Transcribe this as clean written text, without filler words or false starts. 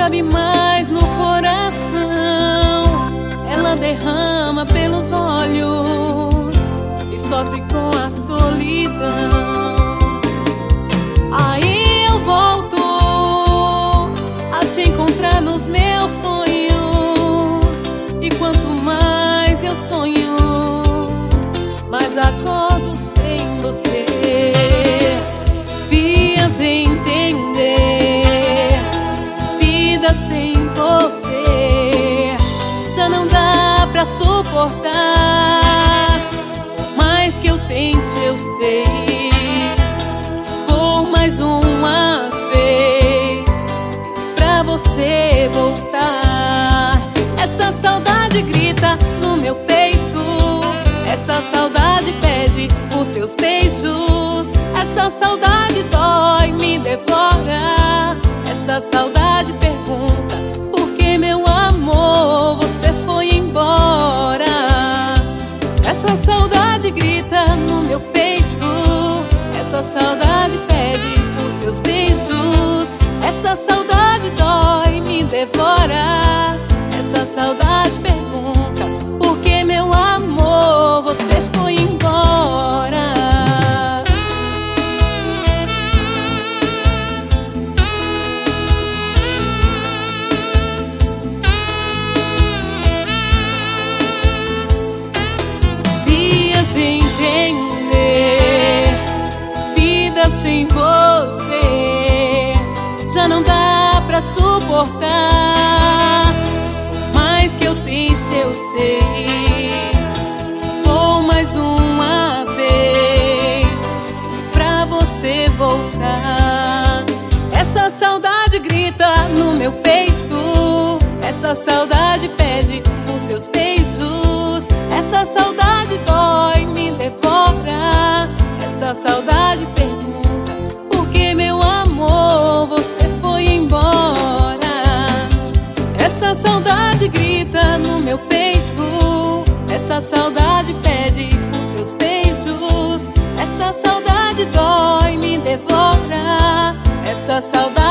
cabe mais no coração. Ela derrama pelos olhos e sofre com a solidão. Aí eu volto a te encontrar nos meus sonhos, e quanto mais eu sonho, mais acordo sem você. Vias entender, vida sem você já não dá pra suportar. Mais que eu tente, eu sei, vou mais uma vez pra você voltar. Essa saudade grita no meu peito, essa saudade pede os seus beijos, essa saudade dói, me devora. Essa saudade pergunta: por que, meu amor, você foi embora? Essa saudade grita no meu peito, essa saudade pede os seus beijos, essa saudade dói, me devora. Essa saudade pergunta: por que, meu amor, você foi embora? Vias entender, vida sem você já não dá pra suportar. Mais que eu tente, eu sei, vou mais uma vez pra você voltar. Essa saudade grita no meu peito, essa saudade pede os seus beijos, essa saudade dói, me devora. Essa saudade pergunta: por que, meu amor, você foi embora? Essa saudade grita no meu peito, essa saudade pede os seus beijos, essa saudade dói, me devora. Essa saudade